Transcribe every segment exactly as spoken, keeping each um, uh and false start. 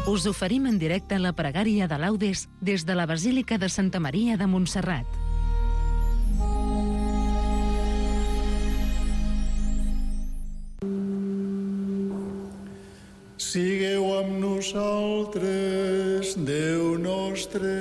Us oferim en directe la pregària de Laudes des de la Basílica de Santa Maria de Montserrat. Sigueu amb nosaltres, Déu nostre.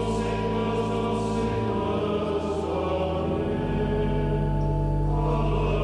Oh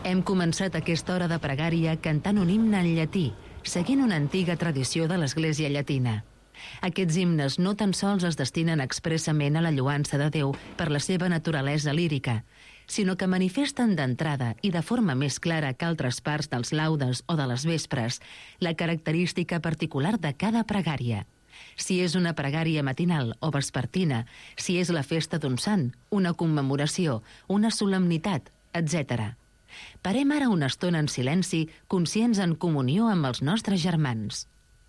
Hem començat aquesta hora de pregària cantant un himne en llatí, seguint una antiga tradició de l'Església Llatina. Aquests himnes no tan sols es destinen expressament a la lloança de Déu per la seva naturalesa lírica, sinó que manifesten d'entrada i de forma més clara que altres parts dels laudes o de les vespres la característica particular de cada pregària. Si és una pregària matinal o vespertina, si és la festa d'un sant, una commemoració, una solemnitat, etcètera. Parem ara una estona en silenci, conscients en comunió amb els nostres germans.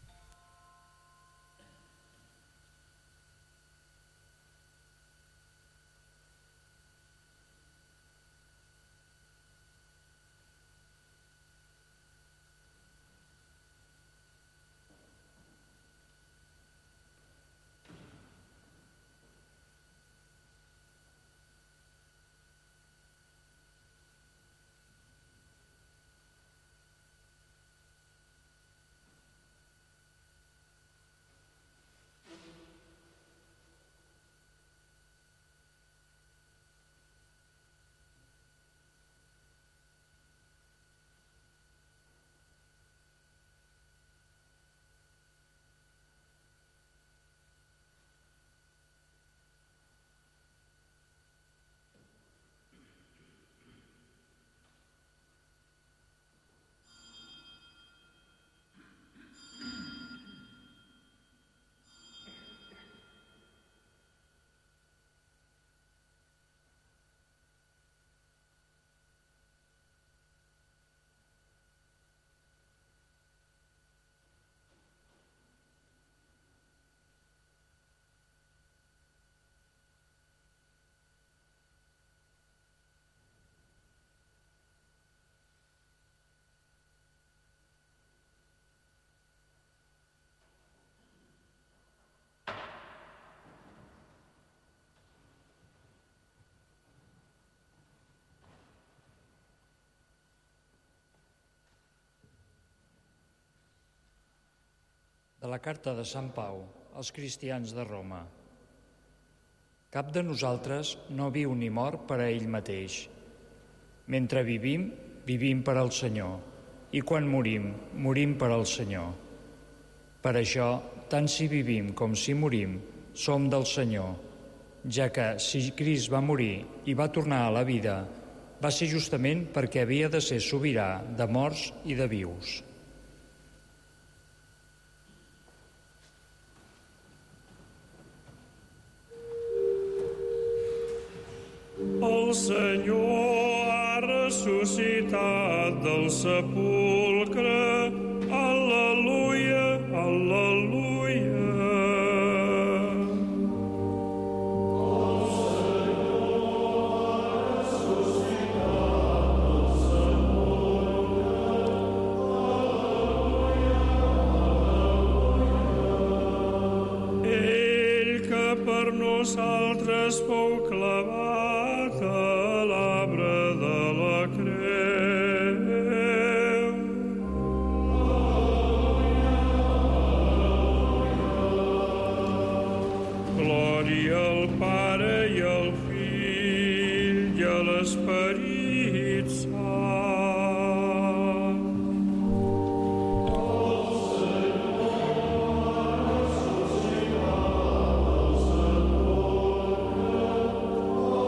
De la carta de Sant Pau als cristians de Roma. Cap de nosaltres no viu ni mor per a ell mateix. Mentre vivim, vivim per al Senyor, i quan morim, morim per al Senyor. Per això, tant si vivim com si morim, som del Senyor, ja que si Crist va morir i va tornar a la vida, va ser justament perquè havia de ser sobirà de morts i de vius. El Senyor ha ressuscitat del sepulcre. Al·leluia, al·leluia. El Senyor ha ressuscitat del sepulcre. Al·leluia, al·leluia. Ell que per nosaltres fou clavat a l'arbre de la creu. Glòria al Pare i al Fill i a l'Esperit Sant. El Senyor ha ressuscitat del sepulcre.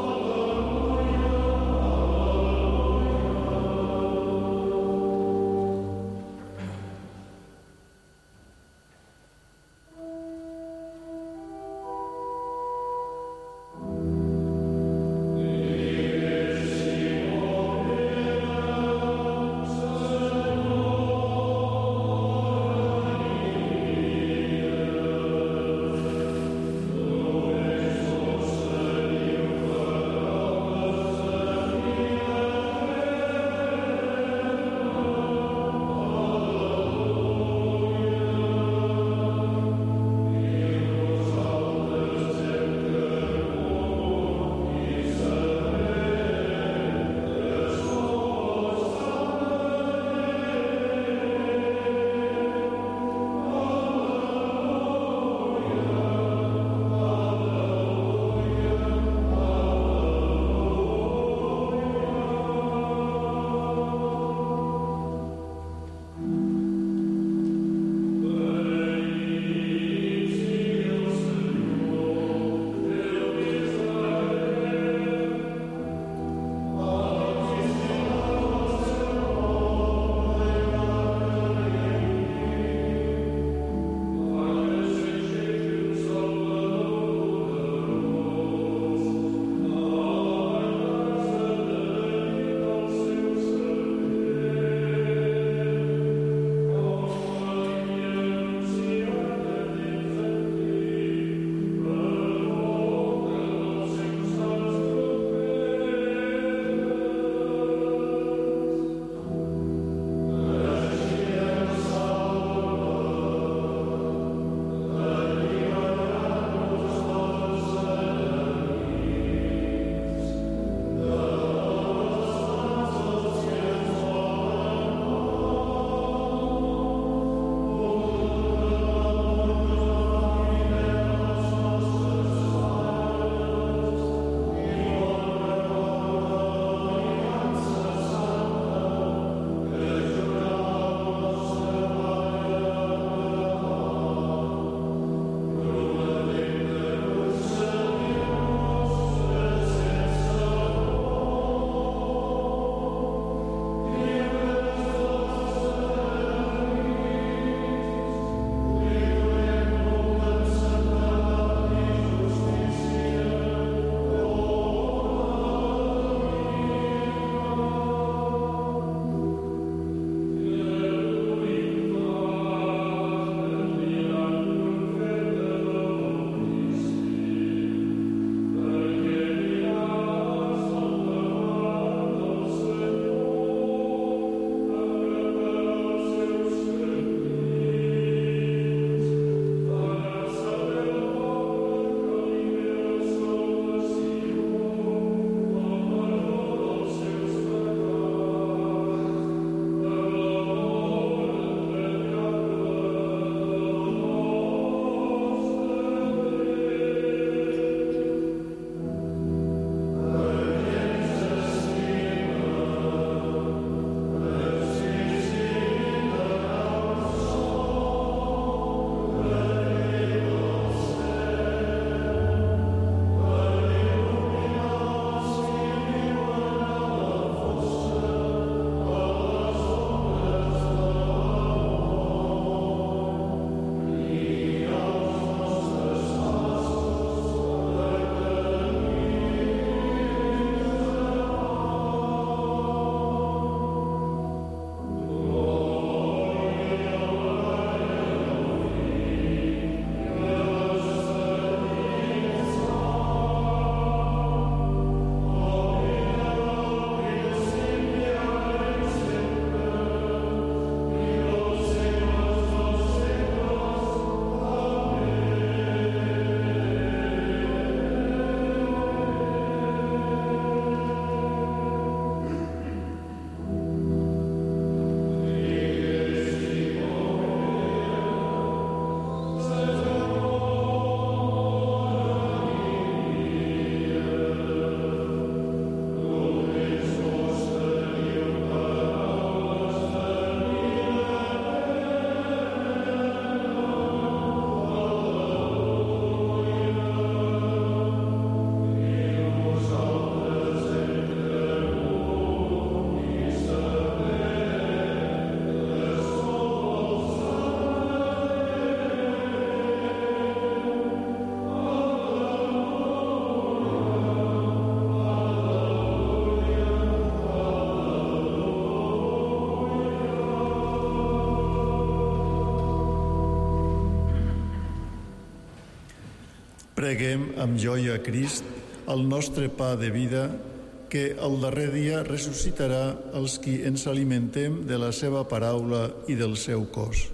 Preguem amb joia a Crist, el nostre pa de vida, que el darrer dia ressuscitarà els qui ens alimentem de la seva paraula i del seu cos.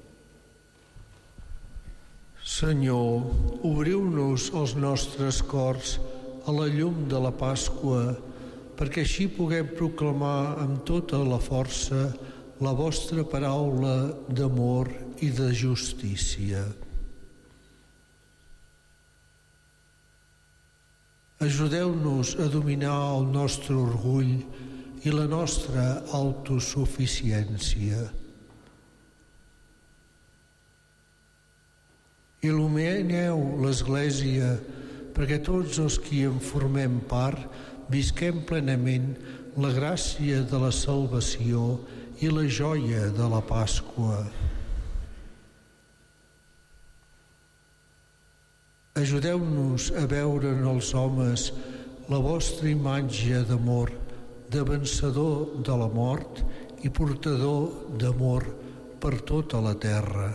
Senyor, obriu-nos els nostres cors a la llum de la Pasqua, perquè així puguem proclamar amb tota la força la vostra paraula d'amor i de justícia. Ajudeu-nos a dominar el nostre orgull i la nostra autosuficiència. Il·lumineu l'Església perquè tots els qui en formem part visquem plenament la gràcia de la salvació i la joia de la Pasqua. Ajudeu-nos a veure en els homes la vostra imatge d'amor, de vencedor de la mort i portador d'amor per tota la terra.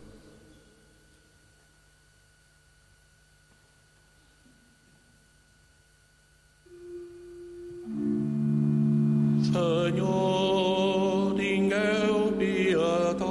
Senyor, tingueu pietat.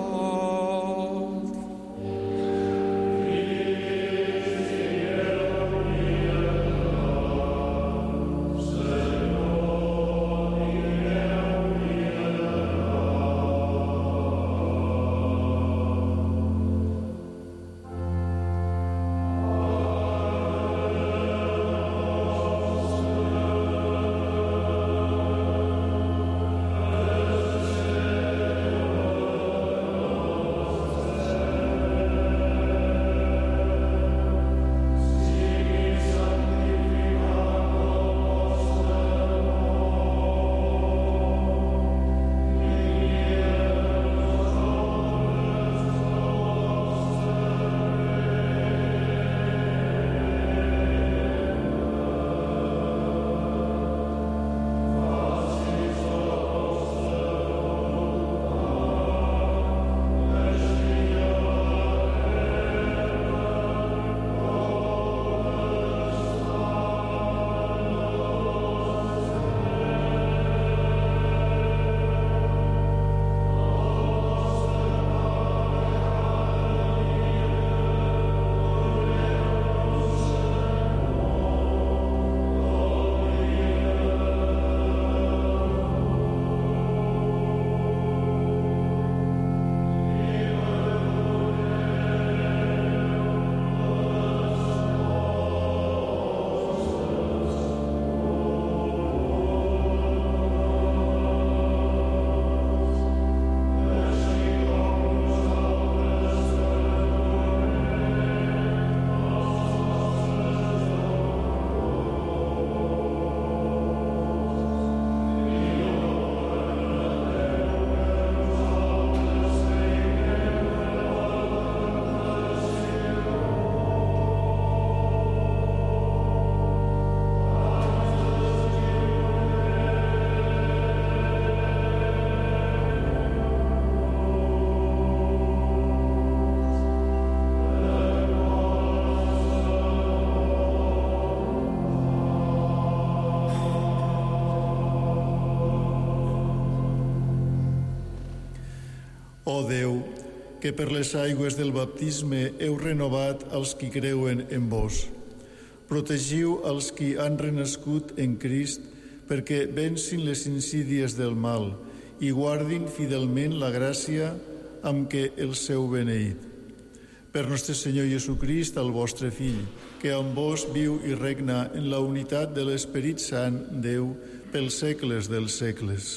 Ó Déu, que per les aigües del baptisme heu renovat els qui creuen en vos. Protegiu els qui han renascut en Crist perquè vencin les insídies del mal i guardin fidelment la gràcia amb què el seu beneït. Per nostre Senyor Jesucrist, el vostre Fill, que amb vos viu i regna en la unitat de l'Esperit Sant, Déu, pels segles dels segles.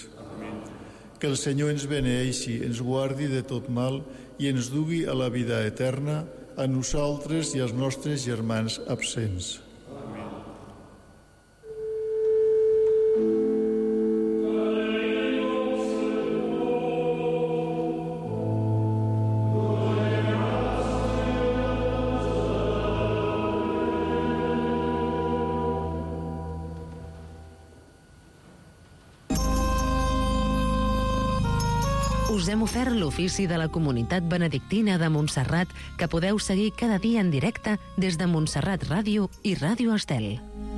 Que el Senyor ens beneeixi, ens guardi de tot mal i ens dugui a la vida eterna, a nosaltres i als nostres germans absents. Us hem ofert l'ofici de la Comunitat Benedictina de Montserrat, que podeu seguir cada dia en directe des de Montserrat Ràdio i Ràdio Estel.